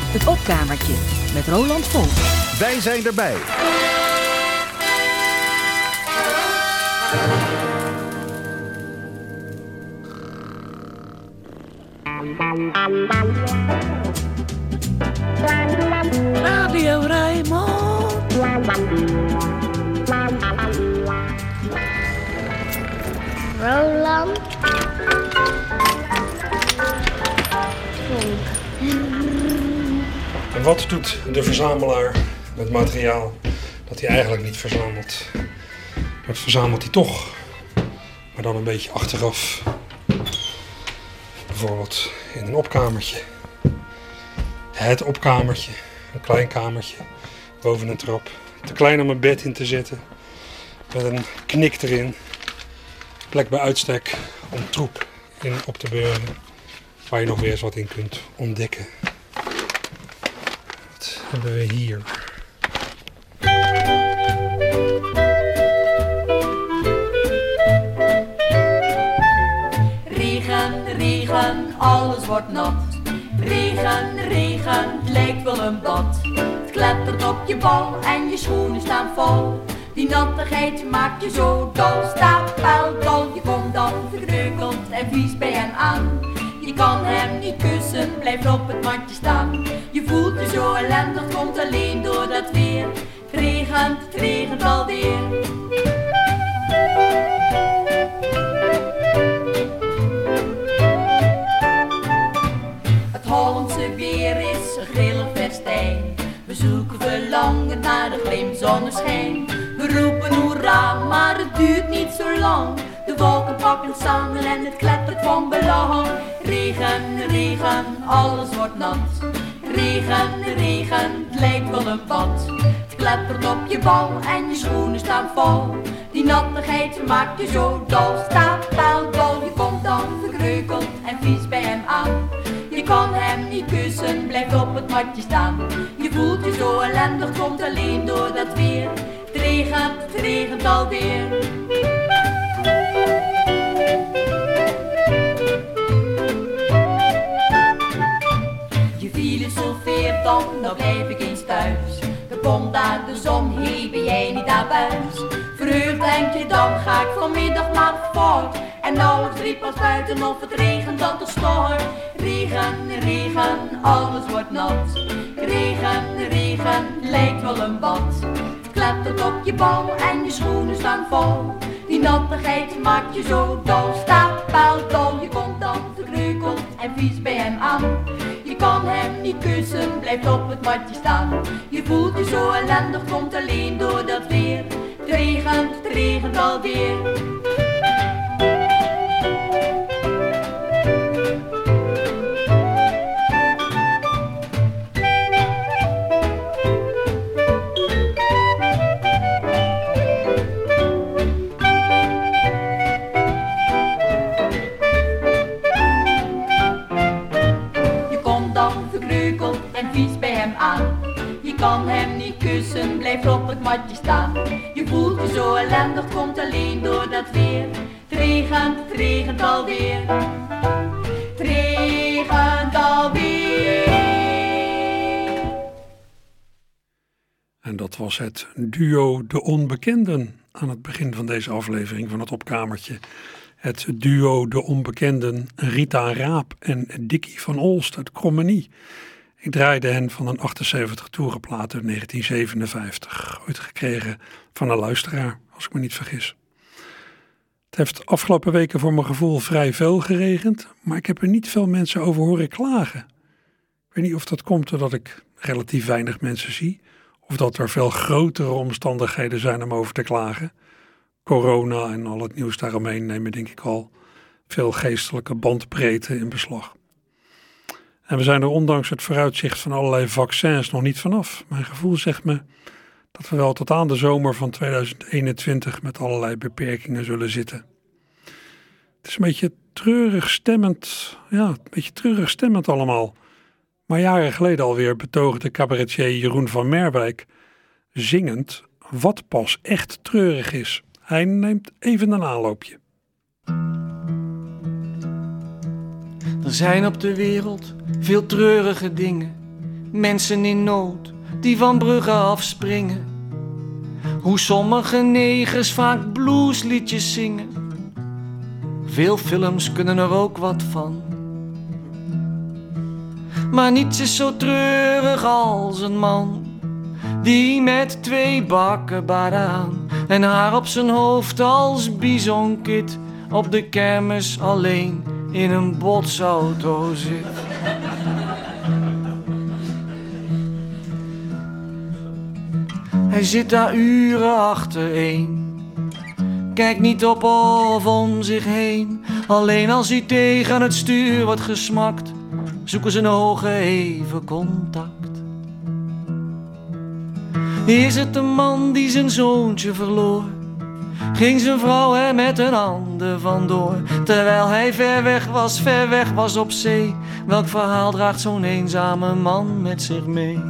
Het opkamertje met Roland Vonk. Wij zijn erbij. Radio Rijnmond. Roland Vonk. En wat doet de verzamelaar met materiaal dat hij eigenlijk niet verzamelt? Dat verzamelt hij toch, maar dan een beetje achteraf. Bijvoorbeeld in een opkamertje. Het opkamertje, een klein kamertje boven een trap. Te klein om een bed in te zetten, met een knik erin. Plek bij uitstek om troep in op te beuren, waar je nog weer eens wat in kunt ontdekken. Wat hebben we hier? Regen, regen, alles wordt nat. Regen, regen, het lijkt wel een bad. Het klettert op je bal en je schoenen staan vol. Die nattigheid maakt je zo dol, stapeldol. Je komt dan verkreukeld en vies bij hem aan. Je kan hem niet kussen, blijft op het matje staan. Je voelt je zo ellendig, komt alleen door dat weer. Het regent alweer. Het Hollandse weer is een grillig festijn. We zoeken verlangen naar de glimzonneschijn. We roepen hoera, maar het duurt niet zo lang. De wolken pakken samen en het klettert van belang. Regen, regen, alles wordt nat. Regen, regen, het lijkt wel een bad. Het klettert op je bal en je schoenen staan vol. Die nattigheid maakt je zo dol, stapeldol. Je komt dan verkreukeld en vies bij hem aan. Je kan hem niet kussen, blijft op het matje staan. Je voelt je zo ellendig, komt alleen door dat weer. Het regent alweer. Je filosofeert dan, nou blijf ik eens thuis. Er komt daar de zon, hey, ben jij niet naar buis? Verheugd denk je, dan ga ik vanmiddag maar voort. En nauwelijks drie pas buiten of het regent dat er stort. Regen, regen, alles wordt nat. Regen, regen, lijkt wel een bad. Het klettert op je bal en je schoenen staan vol. Die nattigheid maakt je zo dol, stapeldol. Je komt dan verkreukeld en vies bij hem aan. Je kan hem niet kussen, blijft op het matje staan. Je voelt je zo ellendig, komt alleen door dat weer. Het regent alweer. Je kan hem niet kussen, blijft op het matje staan. Je voelt je zo ellendig, komt alleen door dat weer. Het regent alweer. Het regent alweer. En dat was het duo De Onbekenden aan het begin van deze aflevering van het opkamertje. Het duo De Onbekenden, Rita Raap en Dickie van Olst uit Krommenie. Ik draaide hen van een 78 toerenplaat uit 1957, ooit gekregen van een luisteraar, als ik me niet vergis. Het heeft afgelopen weken voor mijn gevoel vrij veel geregend, maar ik heb er niet veel mensen over horen klagen. Ik weet niet of dat komt doordat ik relatief weinig mensen zie, of dat er veel grotere omstandigheden zijn om over te klagen. Corona en al het nieuws daaromheen nemen denk ik al veel geestelijke bandbreedte in beslag. En we zijn er ondanks het vooruitzicht van allerlei vaccins nog niet vanaf. Mijn gevoel zegt me dat we wel tot aan de zomer van 2021 met allerlei beperkingen zullen zitten. Het is een beetje treurig stemmend allemaal. Maar jaren geleden alweer betoogde cabaretier Jeroen van Merwijk zingend wat pas echt treurig is. Hij neemt even een aanloopje. Er zijn op de wereld veel treurige dingen. mensen in nood die van bruggen afspringen. Hoe sommige negers vaak bluesliedjes zingen. Veel films kunnen er ook wat van. Maar niets is zo treurig als een man die met 2 bakkenbaarden aan en haar op zijn hoofd als bisonkit op de kermis alleen in een botsauto zit. Hij zit daar uren achtereen, kijkt niet op of om zich heen. Alleen als hij tegen het stuur wordt gesmakt, zoeken zijn ogen even contact. Is het de man die zijn zoontje verloor? Ging zijn vrouw er met een ander vandoor? Terwijl hij ver weg was op zee. Welk verhaal draagt zo'n eenzame man met zich mee?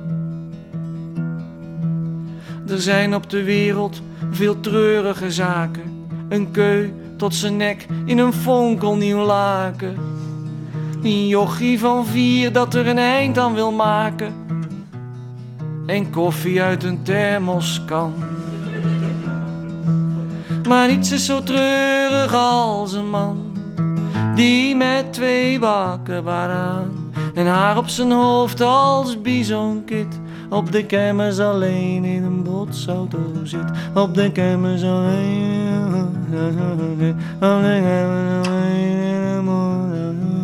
Er zijn op de wereld veel treurige zaken. Een keu tot zijn nek in een fonkelnieuw laken. Een jochie van 4 dat er een eind aan wil maken. En koffie uit een thermoskan. Maar niets is zo treurig als een man die met 2 bakkenbaarden aan en haar op zijn hoofd als bisonkit op de kermis alleen in een botsauto zit. Op de kermis alleen, op de kermis alleen in een botsauto.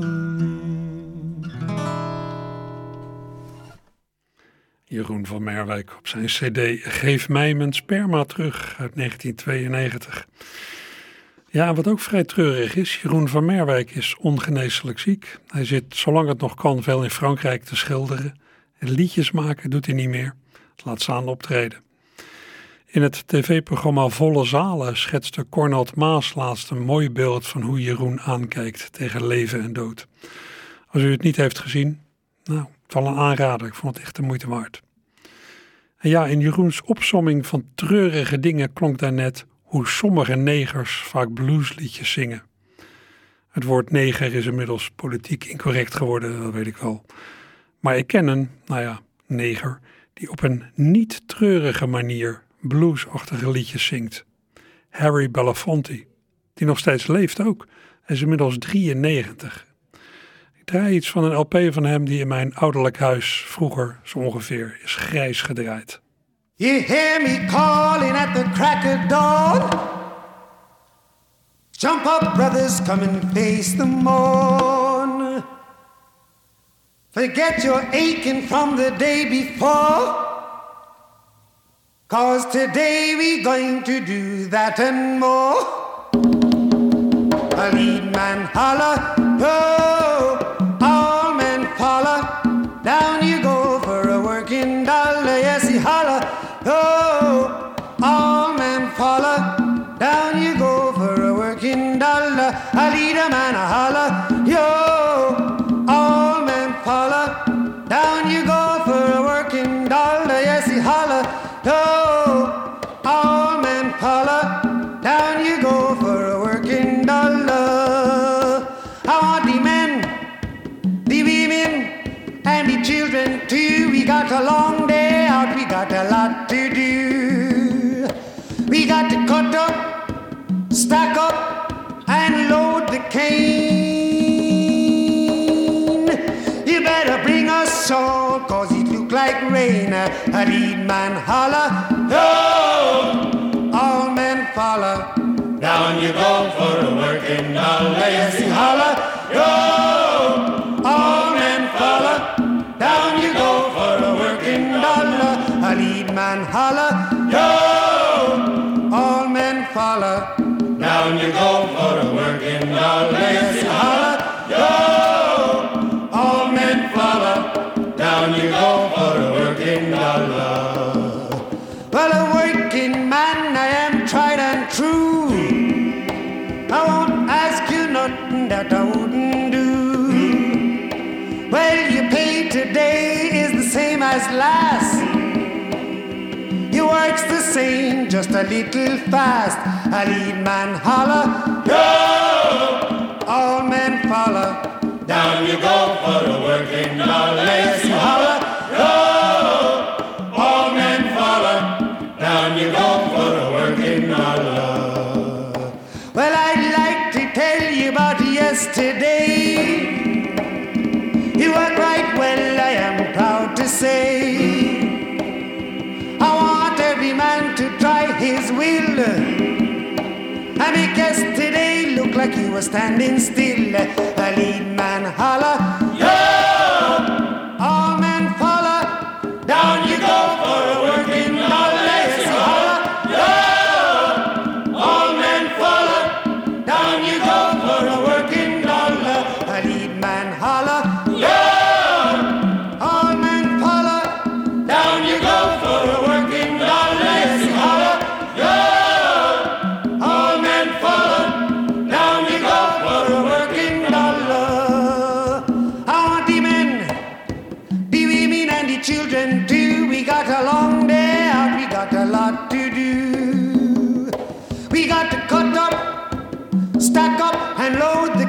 Jeroen van Merwijk op zijn cd Geef mij mijn sperma terug uit 1992. Ja, wat ook vrij treurig is, Jeroen van Merwijk is ongeneeslijk ziek. Hij zit, zolang het nog kan, veel in Frankrijk te schilderen. En liedjes maken doet hij niet meer. Laat staan optreden. In het tv-programma Volle Zalen schetste Cornald Maas laatst een mooi beeld van hoe Jeroen aankijkt tegen leven en dood. Als u het niet heeft gezien, nou, het wel een aanrader. Ik vond het echt de moeite waard. En ja, in Jeroens opsomming van treurige dingen klonk daarnet hoe sommige negers vaak bluesliedjes zingen. Het woord neger is inmiddels politiek incorrect geworden, dat weet ik wel. Maar ik ken een, neger, die op een niet treurige manier bluesachtige liedjes zingt. Harry Belafonte, die nog steeds leeft ook. Hij is inmiddels 93. Ik draai iets van een LP van hem die in mijn ouderlijk huis vroeger zo ongeveer is grijs gedraaid. You hear me calling at the crack of dawn. Jump up, brothers, come and face the morn. Forget your aching from the day before, 'cause today we're going to do that and more. A lead man holler, oh, all men holler. Down you go for a working dollar, yes he holler, oh, all men holler. Down you go for a working dollar. A lead a man a holler, yo, all men holler. Down you go for a working dollar, yes he holler, oh, all men holler. Down you go for a working dollar. I want the men, the women, and the children too. We got a long day out, we got a lot to do. We got to cut up, stack up, and load the cane. You better bring us salt, 'cause it look like rain. A lead man holler, oh, all men follow. Down you go for a working dollar, yes he holler, oh, all men follow. Down you go for a working dollar. A lead man holler, yo, all men follow. Down you go for a working dollar, yes you holler, yo, all men follow. Down you go for a working dollar. Well, a working man, I am tried and true. I won't ask you nothing that I wouldn't do. Well, your pay today is the same as last. Your work's the same, just a little fast. A lead man holler, yo, all men follow. Down you go for a working dollar, yes you holler, to say. I want every man to try his will and make yesterday look like you were standing still. The lead man holler, yeah! All men follow, down you go for a working dollar. Yes, you holler, yeah! All men follow, down you go for a working dollar. The lead man holler, yeah! All men follow, down you go for a working dollar. Yes, you holler, yeah! All men follow, down you go for a working dollar. I want the men, the women and the children too. We got a long day out, we got a lot to do. We got to cut up, stack up and load the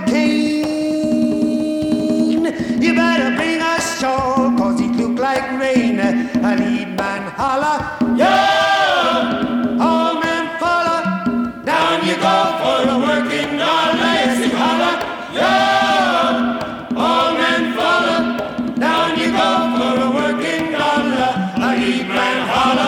cane. You better bring a shawl, cause it look like rain. A lead man holler, yeah! All men follow, down you go for a working dollar. Yes, you holler, yeah! All men follow, down you go for a working dollar. A lead man holler,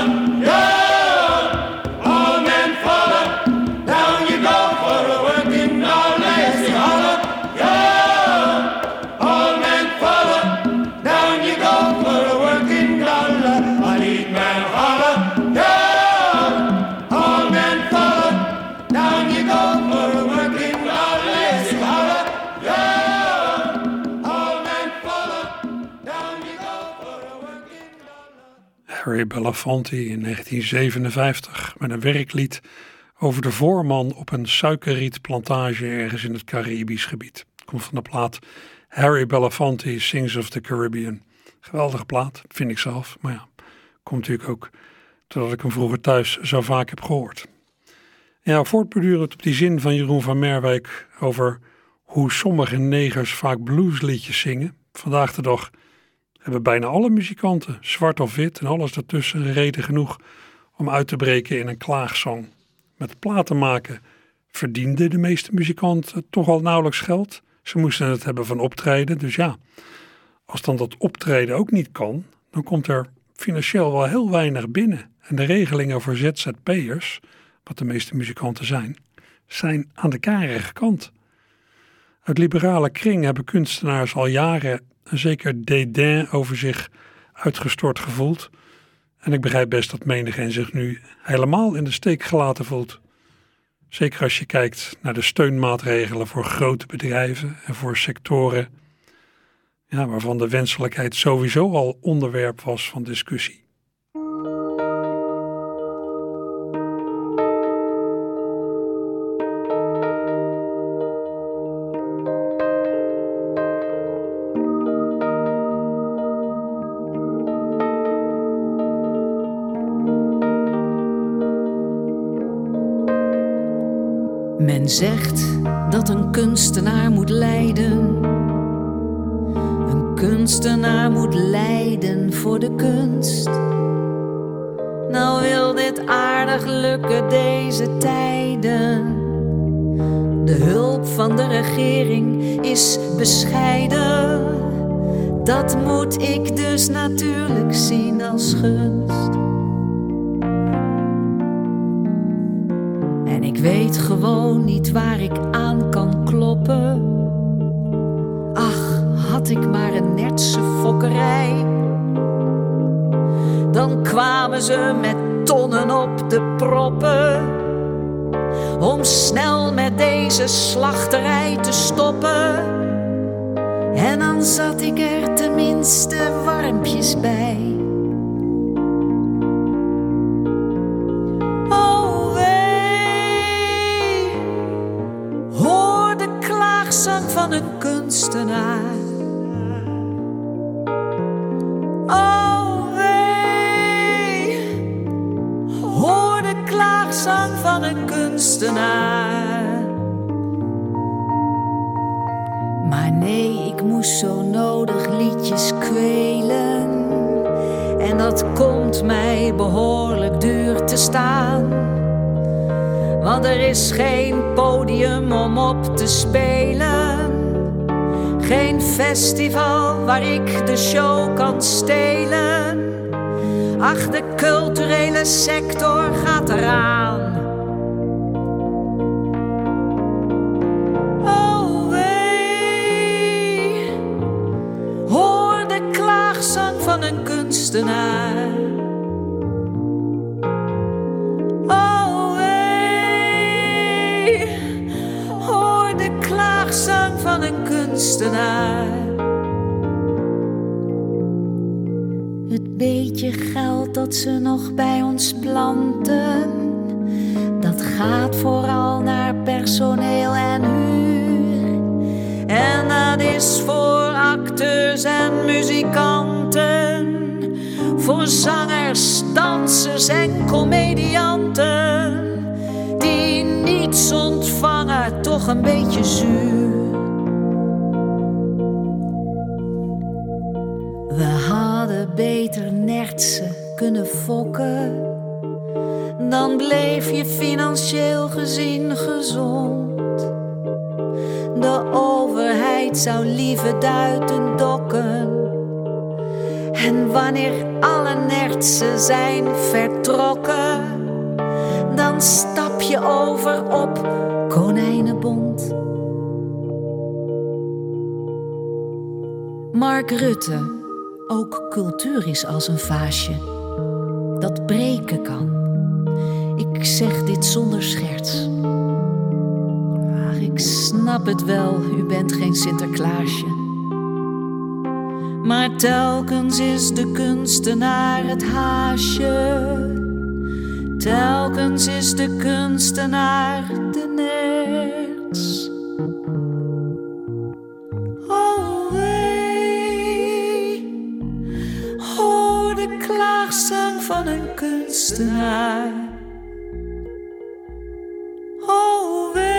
yeah! All men follow, down you go for a working dollar. Yes, you holler, yeah! All men follow, down you go for a working dollar. A lead man holler, yeah! All men follow, down you go for a working dollar. Yes, you holler, yeah! All men follow, down you go for a working dollar. Harry Belafonte in 1957 met een werklied over de voorman op een suikerrietplantage ergens in het Caribisch gebied. Het komt van de plaat Harry Belafonte Sings of the Caribbean. Geweldige plaat, vind ik zelf. Maar ja, komt natuurlijk ook doordat ik hem vroeger thuis zo vaak heb gehoord. Ja, voortbordurend op die zin van Jeroen van Merwijk over hoe sommige negers vaak bluesliedjes zingen. Vandaag de dag hebben bijna alle muzikanten, zwart of wit en alles daartussen, reden genoeg om uit te breken in een klaagzang. Met platen maken verdienden de meeste muzikanten toch al nauwelijks geld. Ze moesten het hebben van optreden, dus ja, als dan dat optreden ook niet kan, dan komt er financieel wel heel weinig binnen. En de regelingen voor ZZP'ers, wat de meeste muzikanten zijn aan de karige kant. Uit liberale kring hebben kunstenaars al jaren een zeker dédain over zich uitgestort gevoeld. En ik begrijp best dat menigeen zich nu helemaal in de steek gelaten voelt. Zeker als je kijkt naar de steunmaatregelen voor grote bedrijven en voor sectoren, ja, waarvan de wenselijkheid sowieso al onderwerp was van discussie. Men zegt dat een kunstenaar moet lijden. Een kunstenaar moet lijden voor de kunst. Nou wil dit aardig lukken deze tijden. De hulp van de regering is bescheiden. Dat moet ik dus natuurlijk zien als gunst. En ik weet gewoon niet waar ik aan kan kloppen. Ach, had ik maar een nertse fokkerij. Dan kwamen ze met tonnen op de proppen. Om snel met deze slachterij te stoppen. En dan zat ik er tenminste warmpjes bij. Van een kunstenaar. Oh wee, hoor de klaagzang van een kunstenaar. Maar nee, ik moest zo nodig liedjes kwelen. En dat komt mij behoorlijk duur te staan. Want er is geen podium om op te spelen. Geen festival waar ik de show kan stelen. Ach, de culturele sector gaat eraan. Oh wee, hoor de klaagzang van een kunstenaar. Oh wee, hoor de klaagzang van een kunstenaar. Het beetje geld dat ze nog bij ons planten, dat gaat vooral naar personeel en huur. En dat is voor acteurs en muzikanten, voor zangers, dansers en comedianten, die niets ontvangen, toch een beetje zuur. We hadden beter nertsen kunnen fokken, dan bleef je financieel gezien gezond. De overheid zou liever duiten dokken. En wanneer alle nertsen zijn vertrokken, dan stap je over op Konijnenbond. Mark Rutte. Ook cultuur is als een vaasje dat breken kan. Ik zeg dit zonder scherts. Ach, ik snap het wel, u bent geen Sinterklaasje. Maar telkens is de kunstenaar het haasje. Telkens is de kunstenaar de nerts. Klaagzang van een kunstenaar. Oh wee,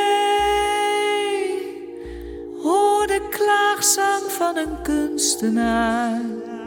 hoor de klaagzang van een kunstenaar.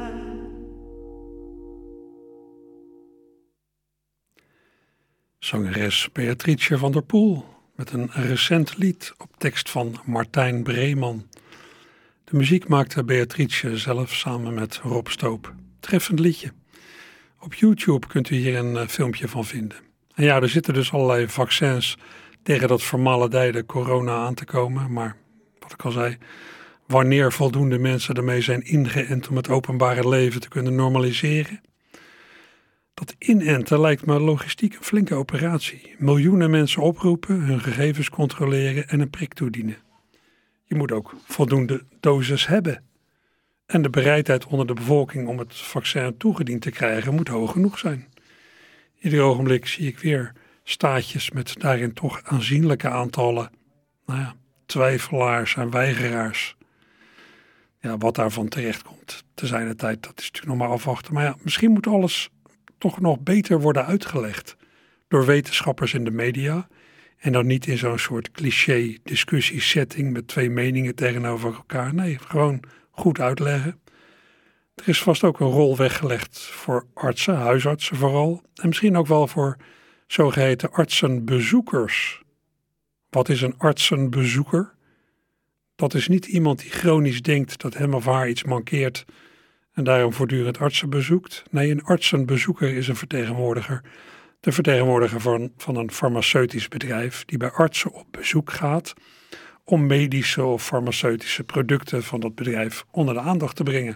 Zangeres Beatrice van der Poel met een recent lied op tekst van Martijn Breeman. De muziek maakte Beatrice zelf samen met Rob Stoop. Treffend liedje. Op YouTube kunt u hier een filmpje van vinden. En ja, er zitten dus allerlei vaccins tegen dat vermaledijde corona aan te komen. Maar wat ik al zei, wanneer voldoende mensen ermee zijn ingeënt om het openbare leven te kunnen normaliseren? Dat inenten lijkt me logistiek een flinke operatie. Miljoenen mensen oproepen, hun gegevens controleren en een prik toedienen. Je moet ook voldoende doses hebben. En de bereidheid onder de bevolking om het vaccin toegediend te krijgen moet hoog genoeg zijn. Ieder ogenblik zie ik weer staatjes met daarin toch aanzienlijke aantallen twijfelaars en weigeraars. Ja, wat daarvan terecht komt te zijner tijd, dat is natuurlijk nog maar afwachten. Maar ja, misschien moet alles toch nog beter worden uitgelegd door wetenschappers in de media. En dan niet in zo'n soort cliché discussiesetting met twee meningen tegenover elkaar. Nee, gewoon goed uitleggen. Er is vast ook een rol weggelegd voor artsen, huisartsen vooral. En misschien ook wel voor zogeheten artsenbezoekers. Wat is een artsenbezoeker? Dat is niet iemand die chronisch denkt dat hem of haar iets mankeert en daarom voortdurend artsen bezoekt. Nee, een artsenbezoeker is een vertegenwoordiger. De vertegenwoordiger van een farmaceutisch bedrijf die bij artsen op bezoek gaat om medische of farmaceutische producten van dat bedrijf onder de aandacht te brengen.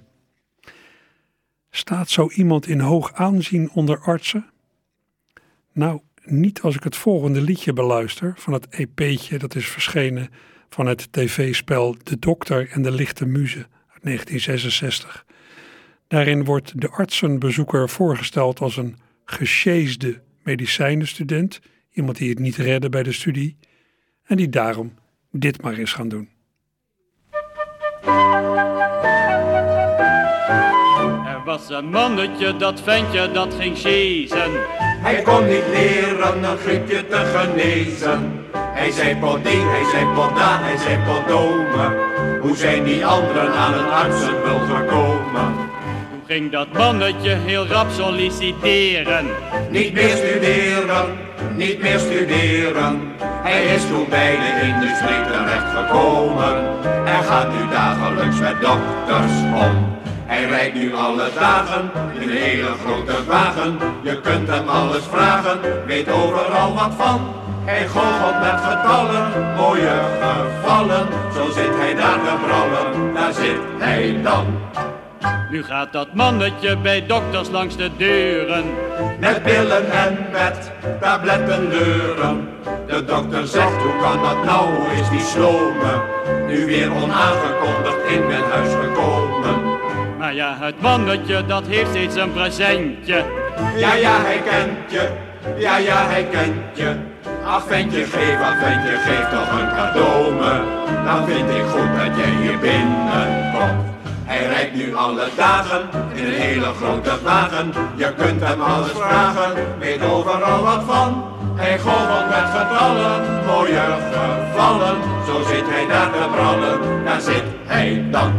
Staat zo iemand in hoog aanzien onder artsen? Nou, niet als ik het volgende liedje beluister van het EP'tje dat is verschenen van het tv-spel De Dokter en de Lichte Muze uit 1966. Daarin wordt de artsenbezoeker voorgesteld als een gesjeesde medicijnenstudent, iemand die het niet redde bij de studie en die daarom dit maar is gaan doen. Er was een mannetje, dat ventje, dat ging sjezen. Hij kon niet leren een griepje te genezen. Hij zei poding, hij zei poda, hij zei podome. Hoe zijn die anderen aan een artsenbul gekomen? ging dat mannetje heel rap solliciteren. Niet meer studeren, niet meer studeren. Hij is toen bij de industrie terechtgekomen en gaat nu dagelijks met dokters om. Hij rijdt nu alle dagen in een hele grote wagen. Je kunt hem alles vragen, weet overal wat van. Hij goochelt met getallen, mooie gevallen. Zo zit hij daar te brallen, daar zit hij dan. Nu gaat dat mannetje bij dokters langs de deuren. Met pillen en met tabletten leuren. De dokter zegt, hoe kan dat nou, hoe is die slome nu weer onaangekondigd in mijn huis gekomen? Maar ja, het mannetje dat heeft steeds een presentje. Ja, ja, hij kent je, ja, ja, hij kent je. Ach, ventje, geef toch een cadeau me. Dan vind ik goed dat jij hier binnenkomt. Hij rijdt nu alle dagen in een hele grote wagen. Je kunt hem alles vragen, weet overal wat van. Hij goochelt met getallen, mooie gevallen. Zo zit hij daar te brallen, daar zit hij dan.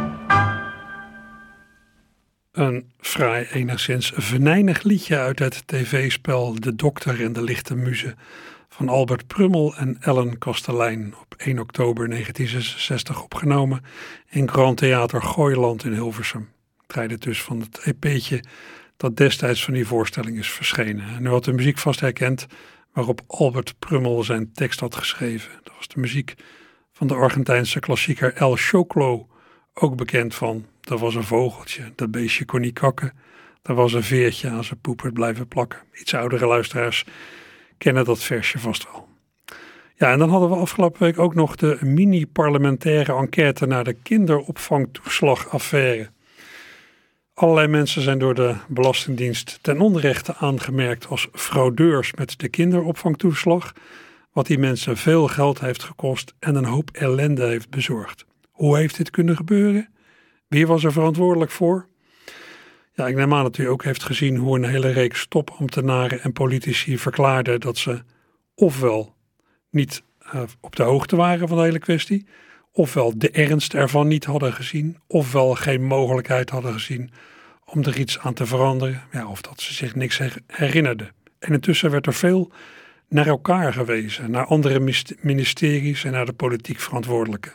Een fraai, enigszins venijnig liedje uit het tv-spel De Dokter en de Lichte Muze van Albert Prummel en Ellen Kastelein, op 1 oktober 1966 opgenomen in Grand Theater Gooiland in Hilversum. Draaide dus van het EP'tje dat destijds van die voorstelling is verschenen. En u had de muziek vast herkend waarop Albert Prummel zijn tekst had geschreven. Dat was de muziek van de Argentijnse klassieker El Choclo, ook bekend van "Er was een vogeltje, dat beestje kon niet kakken. Er was een veertje aan zijn poepert blijven plakken." Iets oudere luisteraars kennen dat versje vast wel. Ja, en dan hadden we afgelopen week ook nog de mini-parlementaire enquête naar de kinderopvangtoeslagaffaire. Allerlei mensen zijn door de Belastingdienst ten onrechte aangemerkt als fraudeurs met de kinderopvangtoeslag, wat die mensen veel geld heeft gekost en een hoop ellende heeft bezorgd. Hoe heeft dit kunnen gebeuren? Wie was er verantwoordelijk voor? Ja, ik neem aan dat u ook heeft gezien hoe een hele reeks topambtenaren en politici verklaarden dat ze ofwel niet op de hoogte waren van de hele kwestie, ofwel de ernst ervan niet hadden gezien, ofwel geen mogelijkheid hadden gezien om er iets aan te veranderen, ja, of dat ze zich niks herinnerden. En intussen werd er veel naar elkaar gewezen, naar andere ministeries en naar de politiek verantwoordelijken.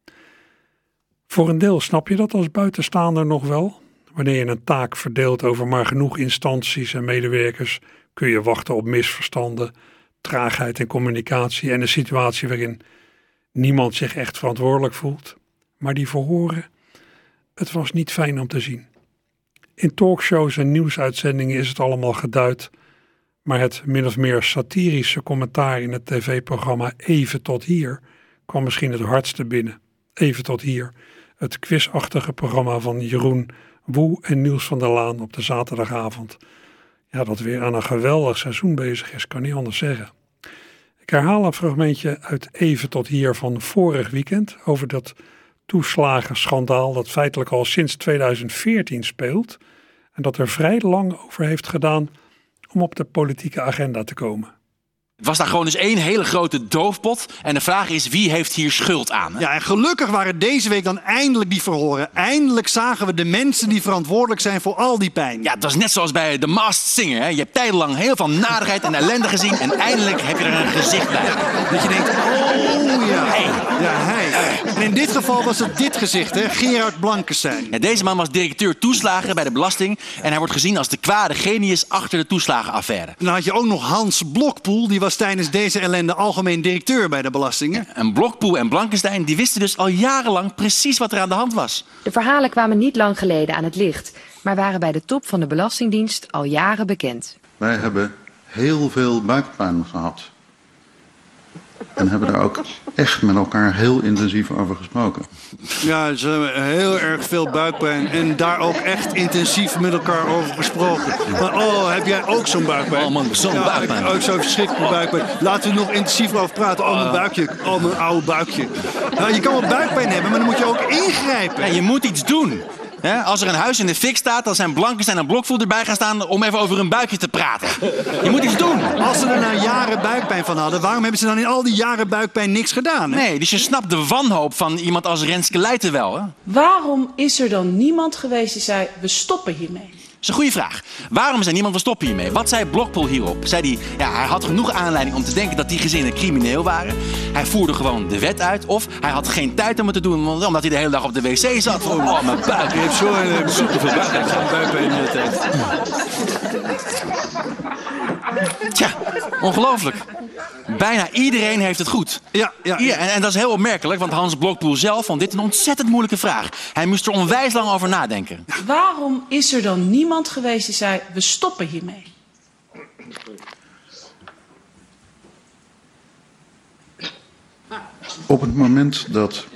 Voor een deel snap je dat als buitenstaander nog wel. Wanneer je een taak verdeelt over maar genoeg instanties en medewerkers, kun je wachten op misverstanden, traagheid in communicatie en een situatie waarin niemand zich echt verantwoordelijk voelt. Maar die verhoren, het was niet fijn om te zien. In talkshows en nieuwsuitzendingen is het allemaal geduid, maar het min of meer satirische commentaar in het tv-programma Even tot hier kwam misschien het hardste binnen. Even tot hier, het quizachtige programma van Jeroen Woe en Niels van der Laan op de zaterdagavond. Ja, dat weer aan een geweldig seizoen bezig is, kan niet anders zeggen. Ik herhaal een fragmentje uit Even tot hier van vorig weekend over dat toeslagenschandaal dat feitelijk al sinds 2014 speelt en dat er vrij lang over heeft gedaan om op de politieke agenda te komen. Het was daar gewoon dus één hele grote doofpot. En de vraag is, wie heeft hier schuld aan? Hè? Ja, en gelukkig waren deze week dan eindelijk die verhoren. Eindelijk zagen we de mensen die verantwoordelijk zijn voor al die pijn. Ja, dat is net zoals bij The Masked Singer. Hè? Je hebt tijdenlang heel veel nadigheid en ellende gezien. En eindelijk heb je er een gezicht bij. Dat je denkt, oh ja, Hey. ja, hij. En in dit geval was het dit gezicht, hè? Gerard Blankestein. Ja, deze man was directeur toeslagen bij de belasting. En hij wordt gezien als de kwade genius achter de toeslagenaffaire. En dan had je ook nog Hans Blokpoel, die was tijdens deze ellende algemeen directeur bij de belastingen. En Blokpoel en Blankestein die wisten dus al jarenlang precies wat er aan de hand was. De verhalen kwamen niet lang geleden aan het licht, maar waren bij de top van de Belastingdienst al jaren bekend. Wij hebben heel veel buikpijn gehad. En hebben daar ook echt met elkaar heel intensief over gesproken. Ja, ze hebben heel erg veel buikpijn en daar ook echt intensief met elkaar over gesproken. Maar heb jij ook zo'n buikpijn? Oh man, zo'n buikpijn. Ik heb ook zo'n verschrikkelijke buikpijn. Laten we nog intensiever over praten. Oh, mijn buikje. Oh, mijn oude buikje. Nou, je kan wel buikpijn hebben, maar dan moet je ook ingrijpen. Ja, je moet iets doen. Ja, als er een huis in de fik staat, dan zijn Blankenstein en Blokpoel erbij gaan staan om even over hun buikje te praten. Je moet iets doen. Als ze er nou jaren buikpijn van hadden, waarom hebben ze dan in al die jaren buikpijn niks gedaan? Hè? Nee, dus je snapt de wanhoop van iemand als Renske Leijten wel, hè? Waarom is er dan niemand geweest die zei, we stoppen hiermee? Dat is een goede vraag. Waarom zei niemand, we stoppen hiermee? Wat zei Blokpoel hierop? Zei hij had genoeg aanleiding om te denken dat die gezinnen crimineel waren. Hij voerde gewoon de wet uit. Of hij had geen tijd om het te doen, omdat hij de hele dag op de wc zat. Oh, mijn buik. Je hebt zo'n superveel buikpijn in de tijd. Tja, ongelooflijk. Bijna iedereen heeft het goed. Ja. En dat is heel opmerkelijk, want Hans Blokpoel zelf vond dit een ontzettend moeilijke vraag. Hij moest er onwijs lang over nadenken. Waarom is er dan niemand geweest die zei, we stoppen hiermee? Op het moment dat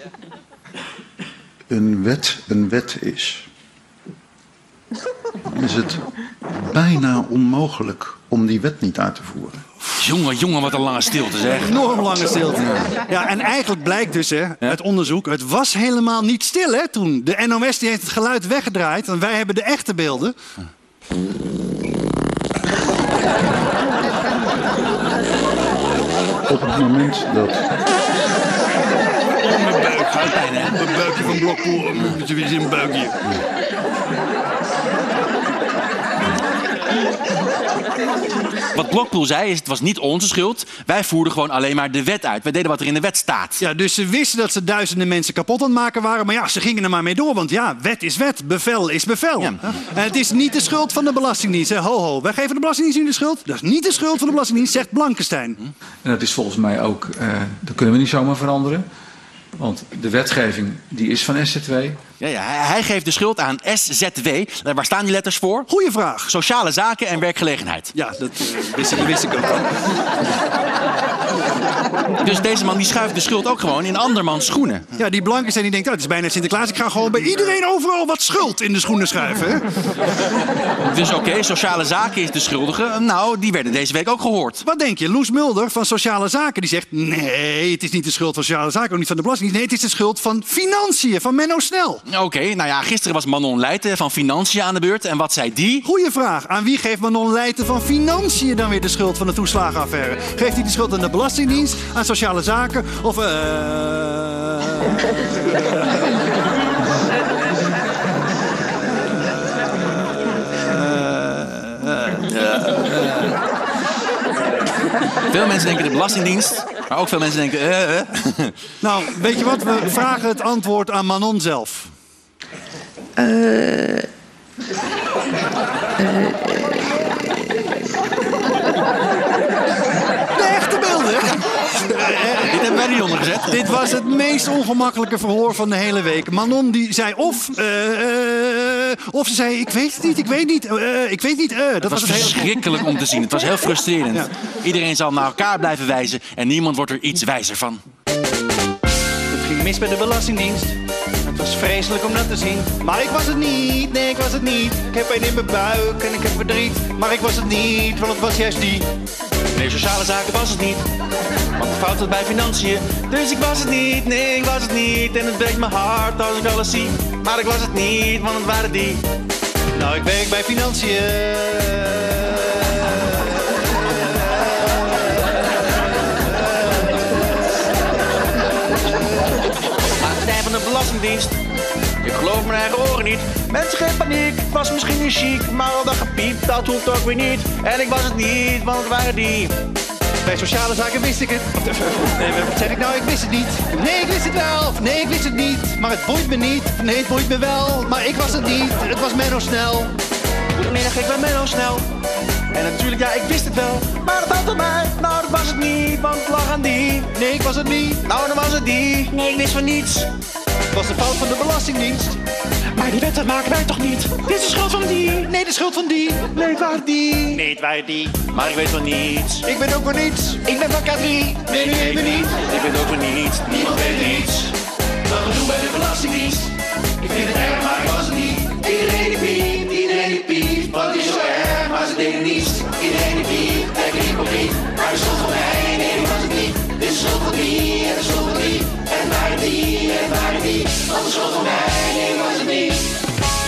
een wet is het bijna onmogelijk om die wet niet uit te voeren. Jongen, wat een lange stilte, zeg. Enorm lange stilte. Ja, en eigenlijk blijkt dus, uit onderzoek, het was helemaal niet stil, hè, toen. De NOS die heeft het geluid weggedraaid en wij hebben de echte beelden. Op het moment dat... Mijn buik, buikpijn, hè? Mijn buikje van Blokpoel, moet je weer zien, buikje. Wat Blokpoel zei is, het was niet onze schuld. Wij voerden gewoon alleen maar de wet uit. Wij deden wat er in de wet staat. Ja, dus ze wisten dat ze duizenden mensen kapot aan het maken waren. Maar ja, ze gingen er maar mee door. Want ja, wet is wet. Bevel is bevel. Ja. En het is niet de schuld van de Belastingdienst. Hè? Ho. Wij geven de Belastingdienst nu de schuld. Dat is niet de schuld van de Belastingdienst, zegt Blankenstein. En dat is volgens mij ook, dat kunnen we niet zomaar veranderen. Want de wetgeving die is van SZW. Ja, hij geeft de schuld aan SZW. Waar staan die letters voor? Goeie vraag. Sociale zaken en werkgelegenheid. Ja, dat wist ik ook al. Dus deze man die schuift de schuld ook gewoon in andermans schoenen. Ja, die Blankenstein die denkt, het is bijna Sinterklaas. Ik ga gewoon bij iedereen overal wat schuld in de schoenen schuiven. Hè? Dus oké, sociale zaken is de schuldige. Nou, die werden deze week ook gehoord. Wat denk je? Loes Mulder van Sociale Zaken die zegt, nee, het is niet de schuld van Sociale Zaken, ook niet van de Belastingdienst. Nee, het is de schuld van Financiën, van Menno Snel. Oké, nou ja, gisteren was Manon Leijten van Financiën aan de beurt. En wat zei die? Goeie vraag. Aan wie geeft Manon Leijten van Financiën dan weer de schuld van de toeslagenaffaire? Geeft hij de schuld aan de Belastingdienst, aan Sociale Zaken of... Veel mensen denken de Belastingdienst, maar ook veel mensen denken... Nou, weet je wat? We vragen het antwoord aan Manon zelf. De echte beelden. Dit hebben wij niet ondergezet. Dit was het meest ongemakkelijke verhoor van de hele week. Manon die zei of ze zei, ik weet het niet, ik weet niet. Dat was verschrikkelijk om te zien. Het was heel frustrerend. Ja. Iedereen zal naar elkaar blijven wijzen en niemand wordt er iets wijzer van. Het ging mis bij de Belastingdienst. Het was vreselijk om dat te zien. Maar ik was het niet, nee ik was het niet. Ik heb pijn in mijn buik en ik heb verdriet. Maar ik was het niet, want het was juist die. Nee, sociale zaken was het niet. Want de fout was bij Financiën. Dus ik was het niet, nee ik was het niet. En het breekt mijn hart als ik alles zie. Maar ik was het niet, want het waren die. Nou, ik werk bij Financiën. Van de Belastingdienst. Ik geloof mijn eigen oren niet. Mensen, geen paniek. Het was misschien niet chic, maar al dat gepiep, dat hoeft ook weer niet. En ik was het niet, want het waren die. Bij Sociale Zaken wist ik het. Nee, wat zeg ik nou? Ik wist het niet. Nee, ik wist het wel. Nee, ik wist het niet. Maar het boeit me niet. Nee, het boeit me wel. Maar ik was het niet. Het was Menno Snel. Goedemiddag, ik ben Menno Snel. En natuurlijk, ja, ik wist het wel. Maar dat had op mij. Nou, dat was het niet, want het lag aan die. Nee, ik was het niet. Nou, dan was het die. Nee, ik wist van niets. Het was de fout van de Belastingdienst. Maar die wet, dat maken wij toch niet? Dit is de schuld van die. Nee, de schuld van die. Nee, het waren die. Nee, het waren die. Maar ik weet van niets. Ik ben ook van niets. Ik ben van K3. Nee, nu even niet. Ik ben ook van niets. Niemand weet niets. Wat we doen bij de Belastingdienst. Ik vind het erg, maar ik was het niet. Iedereen die piept. Wat is zo erg, maar ze deden niets. Iedereen die piept, lekker hypocriet. Maar de schuld van mij, nee, die was het niet. Dit is de schuld van die en de schuld van die. En waren die, en waren die. Wat de schuld van mij, nee, was het niet.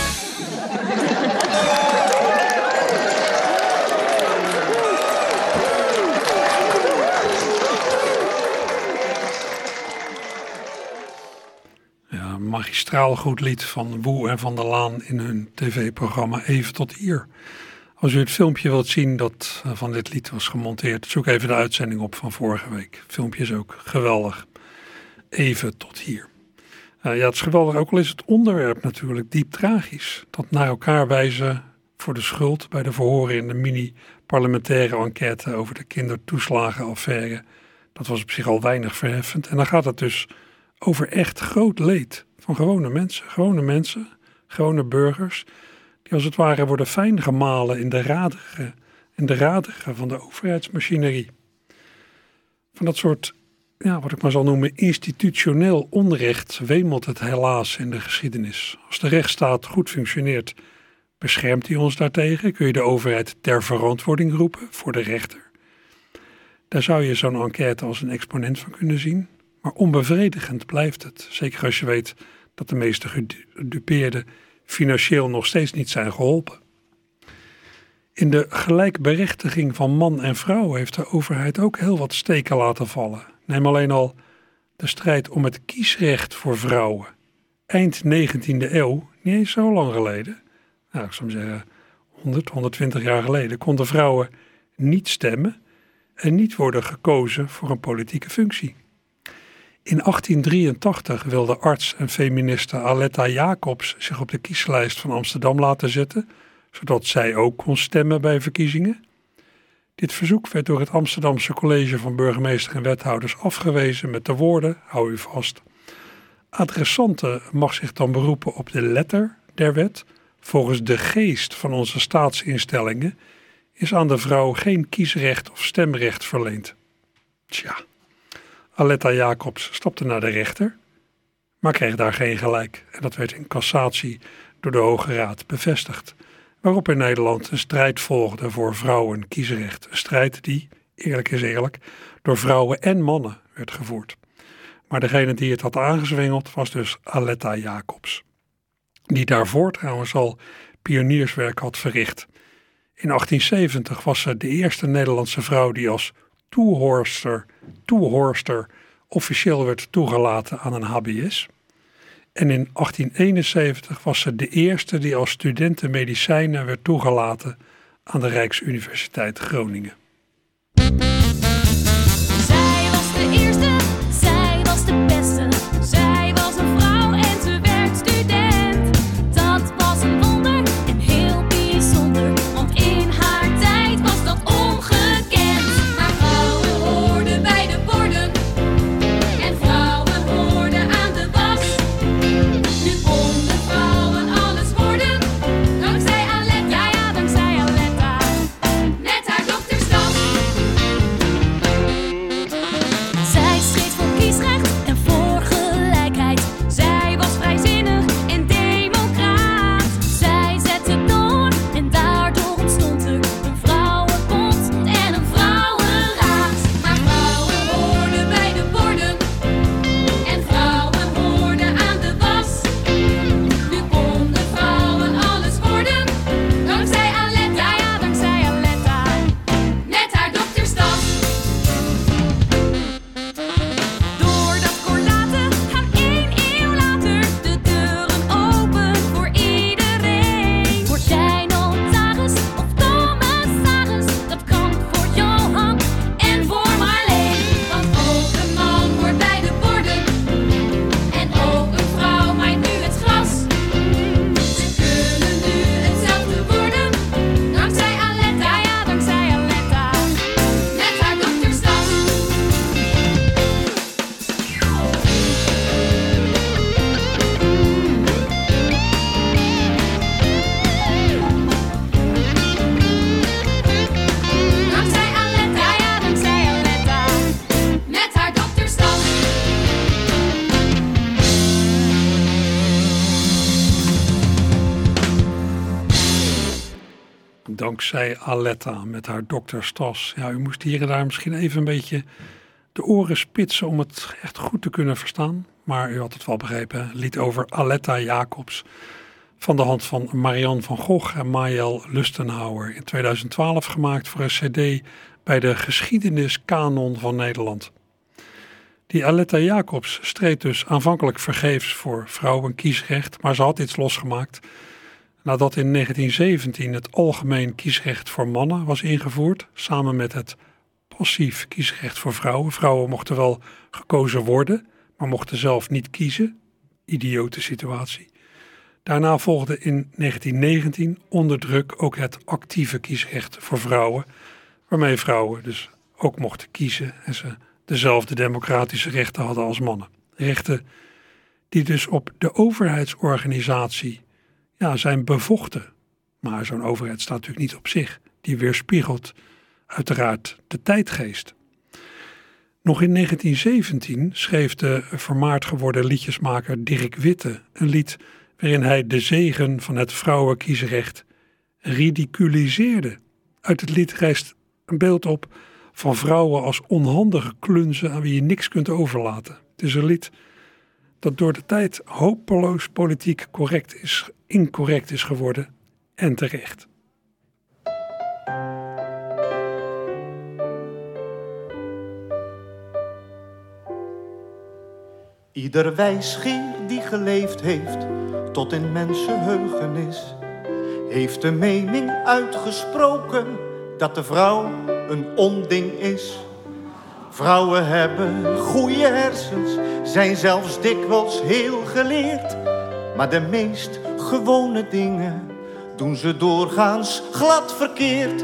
straalgoedlied van Woe en Van der Laan in hun tv-programma Even tot hier. Als u het filmpje wilt zien dat van dit lied was gemonteerd, zoek even de uitzending op van vorige week. Het filmpje is ook geweldig. Even tot hier. Het is geweldig, ook al is het onderwerp natuurlijk diep tragisch. Dat naar elkaar wijzen voor de schuld bij de verhoren in de mini-parlementaire enquête over de kindertoeslagenaffaire. Dat was op zich al weinig verheffend. En dan gaat het dus over echt groot leed van gewone mensen, gewone burgers, die als het ware worden fijn gemalen in de raderen van de overheidsmachinerie. Van dat soort, wat ik maar zal noemen, institutioneel onrecht wemelt het helaas in de geschiedenis. Als de rechtsstaat goed functioneert, beschermt hij ons daartegen? Kun je de overheid ter verantwoording roepen voor de rechter? Daar zou je zo'n enquête als een exponent van kunnen zien. Maar onbevredigend blijft het. Zeker als je weet dat de meeste gedupeerden financieel nog steeds niet zijn geholpen. In de gelijkberechtiging van man en vrouw heeft de overheid ook heel wat steken laten vallen. Neem alleen al de strijd om het kiesrecht voor vrouwen. Eind 19e eeuw, niet eens zo lang geleden, ik zou zeggen 120 jaar geleden, konden vrouwen niet stemmen en niet worden gekozen voor een politieke functie. In 1883 wilde arts en feministe Aletta Jacobs zich op de kieslijst van Amsterdam laten zetten, zodat zij ook kon stemmen bij verkiezingen. Dit verzoek werd door het Amsterdamse College van Burgemeester en Wethouders afgewezen met de woorden, hou u vast, adressante mag zich dan beroepen op de letter der wet. Volgens de geest van onze staatsinstellingen is aan de vrouw geen kiesrecht of stemrecht verleend. Tja, Aletta Jacobs stapte naar de rechter, maar kreeg daar geen gelijk. En dat werd in cassatie door de Hoge Raad bevestigd. Waarop in Nederland een strijd volgde voor vrouwen kiesrecht. Een strijd die, eerlijk is eerlijk, door vrouwen en mannen werd gevoerd. Maar degene die het had aangezwengeld was dus Aletta Jacobs. Die daarvoor trouwens al pionierswerk had verricht. In 1870 was ze de eerste Nederlandse vrouw die als toehoorster officieel werd toegelaten aan een HBS. En in 1871 was ze de eerste die als studenten medicijnen werd toegelaten aan de Rijksuniversiteit Groningen. Zij was de eerste, zij was de beste. Zij was een vrouw en ze werd student. Dat was een wonder en heel bijzonder, want in haar tijd was dat ongekend. Maar vrouwen hoorden bij de borden en vrouwen hoorden aan de was. Nu konden vrouwen alles worden, dankzij Aletta, ja dankzij Aletta, met haar dokterstas. Zij streed voor kiesrecht en voor gelijkheid. Zij was vrijzinnig en democraat. Zij zette door en daardoor ontstond er een vrouwenbond en een vrouwenraad. Maar vrouwen hoorden bij de borden en vrouwen hoorden aan de was. Nu konden vrouwen alles worden, dankzij Aletta, ja dankzij Aletta, met haar dokterstas. Doordat Cor later gaan 1 eeuw later de deuren open voor iedereen. Word jij notaris of commissaris, dat kan voor Johan en voor Marleen. Want ook een man hoort bij de borden en ook een vrouw maait nu het gras. Ze kunnen nu hetzelfde worden, dankzij Aletta, ja dankzij Aletta, met haar dokterstas. Dankzij Aletta, ja dankzij Aletta, met haar dokterstas. Dankzij Aletta met haar dokterstas. Ja, u moest hier en daar misschien even een beetje de oren spitsen om het echt goed te kunnen verstaan. Maar u had het wel begrepen, een lied over Aletta Jacobs van de hand van Marianne van Gogh en Mayel Lustenhouwer. In 2012 gemaakt voor een cd bij de Geschiedeniskanon van Nederland. Die Aletta Jacobs streed dus aanvankelijk vergeefs voor vrouwenkiesrecht, maar ze had iets losgemaakt. Nadat in 1917 het algemeen kiesrecht voor mannen was ingevoerd, samen met het passief kiesrecht voor vrouwen. Vrouwen mochten wel gekozen worden, maar mochten zelf niet kiezen. Idiote situatie. Daarna volgde in 1919 onder druk ook het actieve kiesrecht voor vrouwen, waarmee vrouwen dus ook mochten kiezen en ze dezelfde democratische rechten hadden als mannen. Rechten die dus op de overheidsorganisatie zijn bevochten. Maar zo'n overheid staat natuurlijk niet op zich. Die weerspiegelt uiteraard de tijdgeest. Nog in 1917 schreef de vermaard geworden liedjesmaker Dirk Witte een lied waarin hij de zegen van het vrouwenkiesrecht ridiculiseerde. Uit het lied rijst een beeld op van vrouwen als onhandige klunzen aan wie je niks kunt overlaten. Het is een lied dat door de tijd hopeloos politiek incorrect is geworden en terecht. Ieder wijsgeer die geleefd heeft tot in mensenheugenis, heeft de mening uitgesproken dat de vrouw een onding is. Vrouwen hebben goede hersens, zijn zelfs dikwijls heel geleerd, maar de meest gewone dingen doen ze doorgaans glad verkeerd.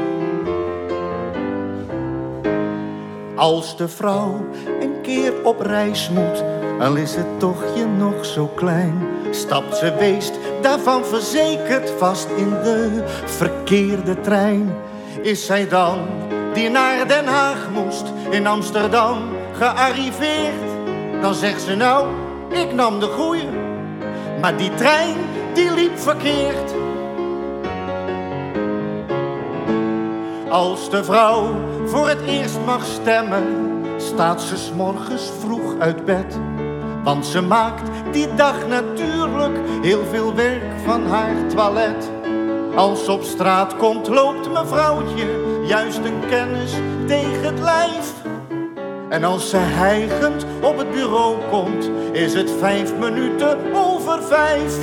Als de vrouw een keer op reis moet, al is het tochtje nog zo klein, stapt ze weest daarvan verzekerd vast in de verkeerde trein. Is zij dan, die naar Den Haag moest, in Amsterdam gearriveerd, dan zegt ze nou, ik nam de goeie, maar die trein die liep verkeerd. Als de vrouw voor het eerst mag stemmen, staat ze 's morgens vroeg uit bed. Want ze maakt die dag natuurlijk heel veel werk van haar toilet. Als ze op straat komt, loopt mevrouwtje juist een kennis tegen het lijf. En als ze hijgend op het bureau komt, is het 5 minuten over 5.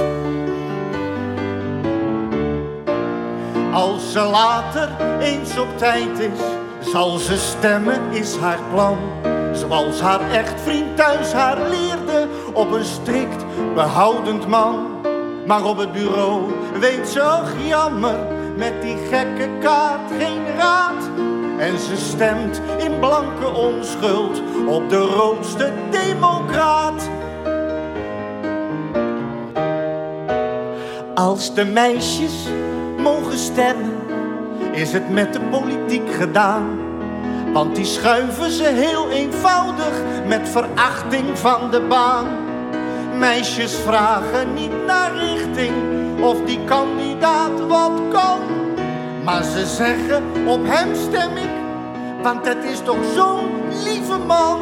Als ze later eens op tijd is, zal ze stemmen, is haar plan. Zoals haar echtvriend thuis haar leerde, op een strikt behoudend man. Maar op het bureau weet ze, ach jammer, met die gekke kaart geen raad. En ze stemt in blanke onschuld op de roodste democraat. Als de meisjes mogen stemmen, is het met de politiek gedaan. Want die schuiven ze heel eenvoudig met verachting van de baan. Meisjes vragen niet naar richting of die kandidaat wat kan. Maar ze zeggen, op hem stem ik, want het is toch zo'n lieve man.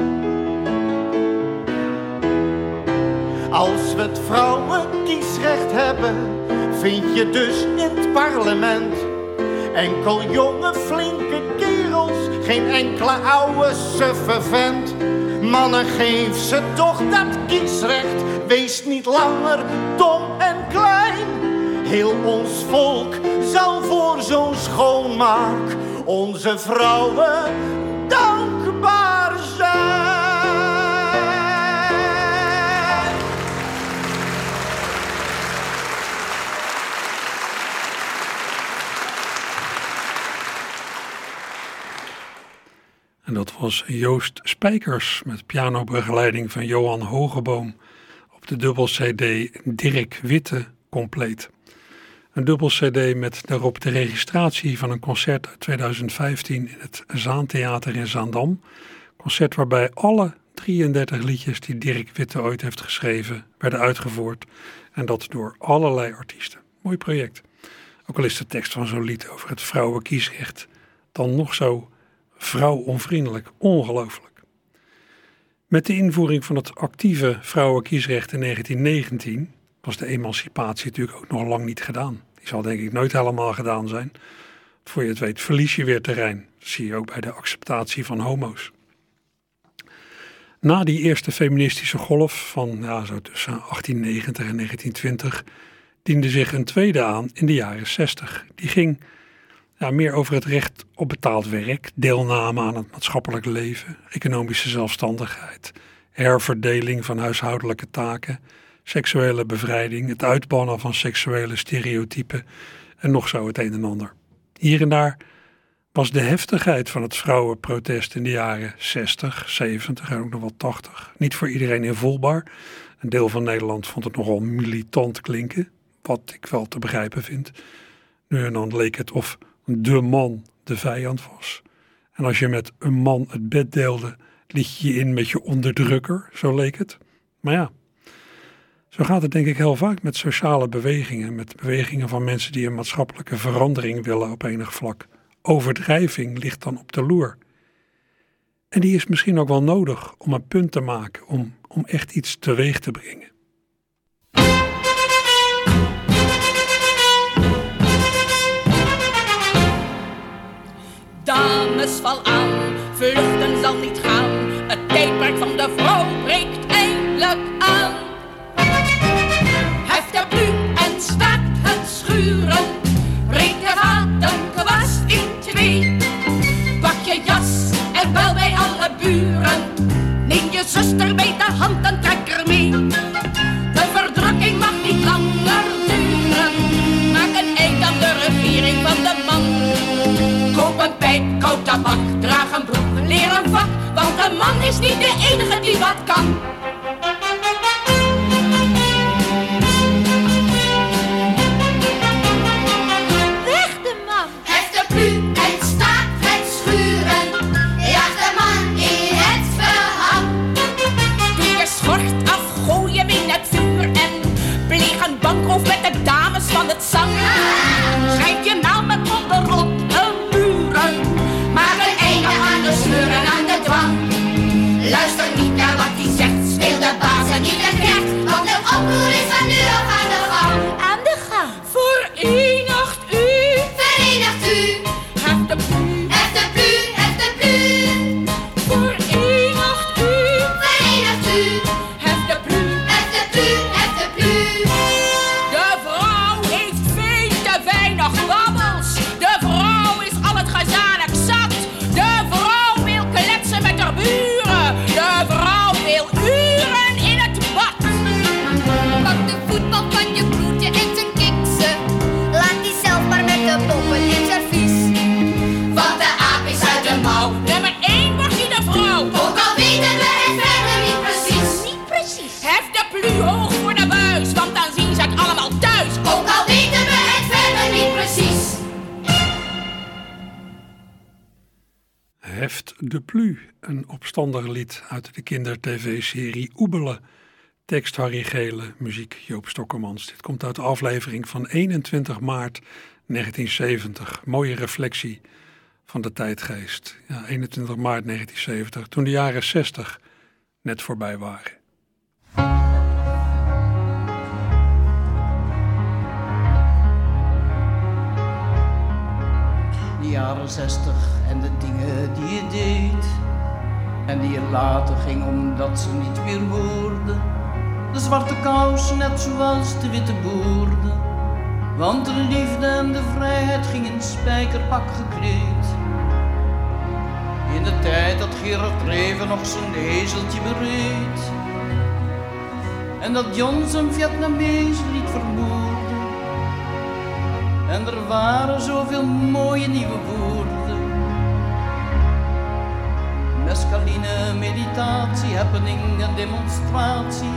Als we het vrouwenkiesrecht hebben, vind je dus in het parlement enkel jonge flinke kerels, geen enkele oude suffe vent. Mannen, geef ze toch dat kiesrecht, wees niet langer dom en klein. Heel ons volk zal voor zo'n schoonmaak onze vrouwen dankbaar zijn. En dat was Joost Spijkers met pianobegeleiding van Johan Hogeboom op de dubbel-cd Dirk Witte compleet. Een dubbel-cd met daarop de registratie van een concert uit 2015 in het Zaantheater in Zaandam. Concert waarbij alle 33 liedjes die Dirk Witte ooit heeft geschreven werden uitgevoerd. En dat door allerlei artiesten. Mooi project. Ook al is de tekst van zo'n lied over het vrouwenkiesrecht dan nog zo vrouwonvriendelijk, ongelooflijk. Met de invoering van het actieve vrouwenkiesrecht in 1919 was de emancipatie natuurlijk ook nog lang niet gedaan. Die zal denk ik nooit helemaal gedaan zijn. Voor je het weet verlies je weer terrein. Dat zie je ook bij de acceptatie van homo's. Na die eerste feministische golf van zo tussen 1890 en 1920 diende zich een tweede aan in de jaren 60. Die ging meer over het recht op betaald werk, deelname aan het maatschappelijk leven, economische zelfstandigheid, herverdeling van huishoudelijke taken, seksuele bevrijding, het uitbannen van seksuele stereotypen en nog zo het een en ander. Hier en daar was de heftigheid van het vrouwenprotest in de jaren 60, 70 en ook nog wel 80 niet voor iedereen invoelbaar. Een deel van Nederland vond het nogal militant klinken, wat ik wel te begrijpen vind. Nu en dan leek het of de man de vijand was. En als je met een man het bed deelde, liet je je in met je onderdrukker, zo leek het. Maar ja, zo gaat het denk ik heel vaak met sociale bewegingen, met bewegingen van mensen die een maatschappelijke verandering willen op enig vlak. Overdrijving ligt dan op de loer. En die is misschien ook wel nodig om een punt te maken, om echt iets teweeg te brengen. Dames, val aan, vluchten zal niet gaan. Het tijdperk van de vrouw breekt eindelijk aan. Heft de nu en staakt het schuren. Breek de vaten kwast in twee. Pak je jas en bel bij alle buren. Neem je zuster bij de hand en trek er mee. De verdrukking mag niet langer duren. Maak een eind aan de regering van de man. Koop een pijp, koud tabak, draag een broek, leer een vak. Want de man is niet de enige die wat kan. Weg de man! Heft de plu en staak het schuren. Jaag de man in het verhang. Doe je schort af, gooi hem in het vuur. En pleeg een bankroof met de dames van het zang. Schrijf je naam met onderop de muren. Maak een einde aan de sleur en aan de dwang. Luister niet naar wat hij zegt, speel de baas en niet het recht. Want de oproer is van nu af aan de gang. Aan de gang. Verenigt u. Verenigt u. Heft de plu. Heft de plu, heft de plu. Verenigt u. Verenigt u. Heft de plu. Heft de plu, heft de plu. De vrouw heeft veel te weinig babbels. De vrouw is al het gezanik zat. De vrouw wil kletsen met haar buren. De vrouw wil uren in het bad. Pak de voetbal van je broertje en zijn kiksen. Laat die zelf maar met de poppen in servies. Want de aap is uit de mouw. Nummer 1 wordt hij de vrouw. Ook al weten we het verder niet precies. Niet precies. Heft de plu hoog voor de buis, want dan zien ze het allemaal thuis. Ook al weten we het verder niet precies. Heft de plu, een opstandig lied uit de kinder-tv-serie Oebelen. Tekst Harry Gele, muziek Joop Stokkermans. Dit komt uit de aflevering van 21 maart 1970. Mooie reflectie van de tijdgeest. Ja, 21 maart 1970, toen de jaren 60 net voorbij waren. De jaren 60 en de dingen die je deed. En die je later ging omdat ze niet meer hoorden. De zwarte kous net zoals de witte boorden. Want de liefde en de vrijheid ging in spijkerpak gekleed. In de tijd dat Gerard Reven nog zijn ezeltje bereed. En dat John zijn Vietnamees liet vermoorden. En er waren zoveel mooie nieuwe woorden. Mescaline, meditatie, happening en demonstratie.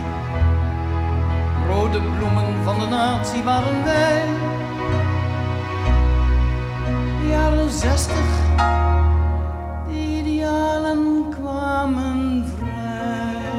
Rode bloemen van de natie waren wij. De jaren 60, de idealen kwamen vrij.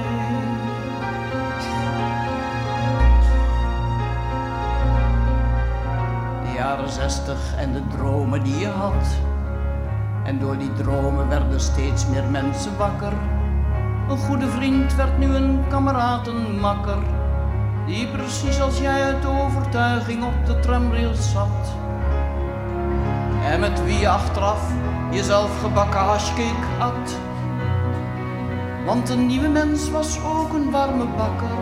De jaren 60 en de dromen die je had. En door die dromen werden steeds meer mensen wakker. Een goede vriend werd nu een kameraad, een makker. Die precies als jij uit overtuiging op de tramrails zat. En met wie je achteraf jezelf gebakken hashcake had. Want een nieuwe mens was ook een warme bakker.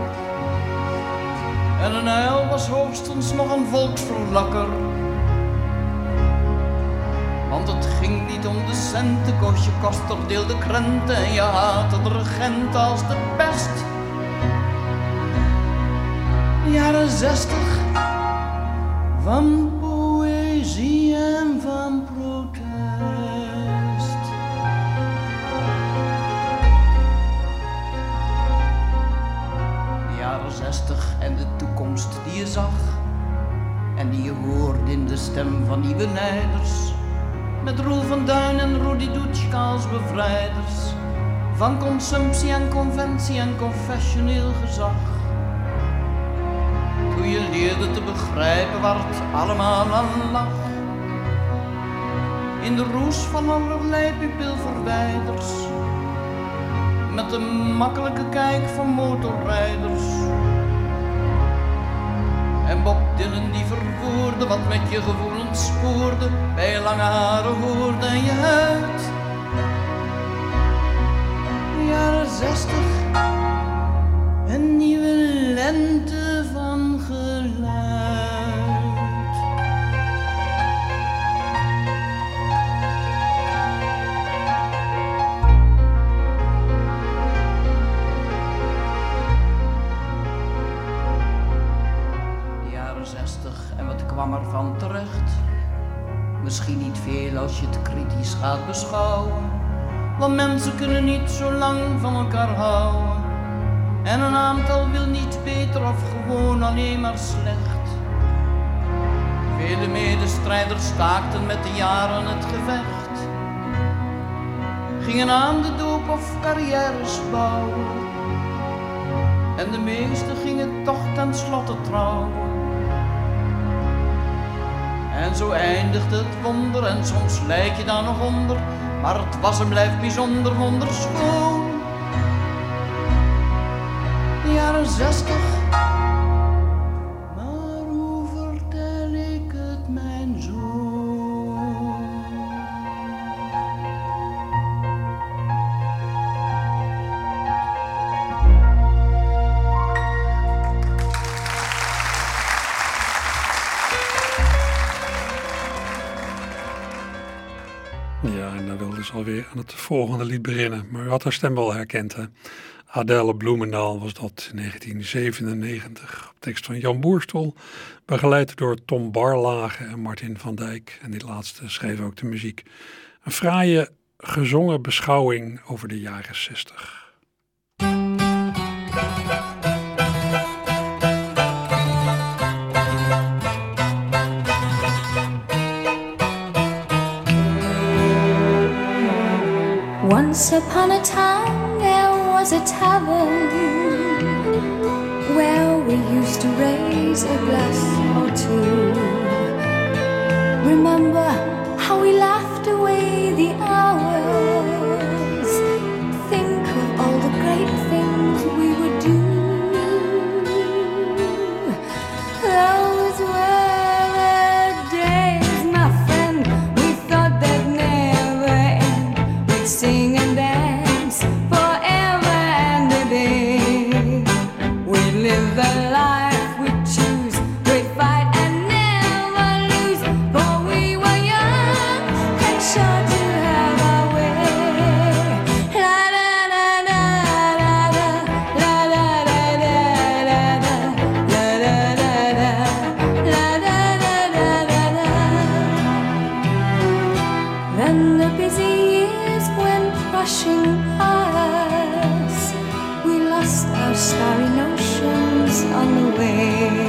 En een uil was hoogstens nog een volksverlakker. Want het ging niet om de centen, kost je koster deelde krenten en je haatte de regent als de pest. De jaren 60 van poëzie en van protest. De jaren 60 en de toekomst die je zag en die je hoorde in de stem van nieuwe leiders. Met Roel van Duin en Rudy Dutschka als bevrijders van consumptie en conventie en confessioneel gezag. Toen je leerde te begrijpen waar het allemaal aan lag. In de roes van allerlei pupilverwijders. Met een makkelijke kijk van motorrijders. En Bob Dylan die verwoordde wat met je gevoelens spoorde. Bij je lange haren hoorde en je huid. De jaren 60, een nieuwe lente van geluid. De jaren 60 en wat kwam ervan terecht? Misschien niet veel als je het kritisch gaat beschouwen. Want mensen kunnen niet zo lang van elkaar houden. En een aantal wil niet beter of gewoon alleen maar slecht. Vele medestrijders staakten met de jaren het gevecht. Gingen aan de doop of carrières bouwen. En de meesten gingen toch tenslotte trouwen. En zo eindigt het wonder en soms lijk je daar nog onder. Maar het was en blijft bijzonder wonderschoon. De jaren 60. Maar hoe vertel ik het mijn zoon? Ja, en dan wilde ze alweer aan het volgende lied beginnen. Maar u had haar stem wel herkend, hè? Adèle Bloemendaal was dat in 1997. Op tekst van Jan Boerstol, begeleid door Tom Barlage en Martin van Dijk. En die laatste schreef ook de muziek. Een fraaie, gezongen beschouwing over de jaren 60. Once upon a time there was a tavern where we used to raise a glass or two. Remember how we laughed away the hours. Think of all the great things we would do. Those were the days, my friend, we thought they'd never end. We'd sing and dance forever and a day. We'd live the life we choose. We'd fight and never lose. For we were young and sure to have our way. La da da da da da, la da da da da da, la da da da da, la da da da da. Then the busy years went rushing past. We lost our starry notions on the way.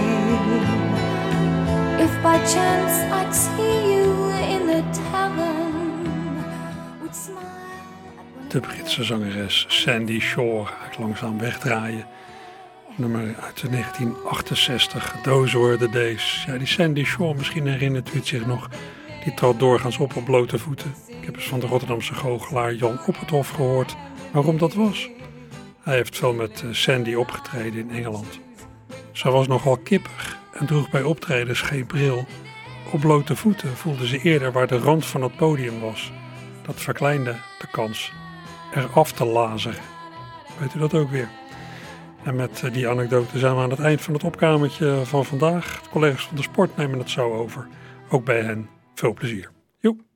If by chance I'd see you in the tavern, would smile. De Britse zangeres Sandy Shaw gaat langzaam wegdraaien. Nummer uit 1968, Those Were the Days. Ja, die Sandy Shaw, misschien herinnert u het zich nog. Die trad doorgaans op blote voeten. Ik heb eens van de Rotterdamse goochelaar Jan Opperthof gehoord waarom dat was. Hij heeft veel met Sandy opgetreden in Engeland. Ze was nogal kippig en droeg bij optredens geen bril. Op blote voeten voelde ze eerder waar de rand van het podium was. Dat verkleinde de kans er af te lazeren. weet u dat ook weer. En met die anekdote zijn we aan het eind van het opkamertje van vandaag. De collega's van de sport nemen het zo over. Ook bij hen. Veel plezier. Joep.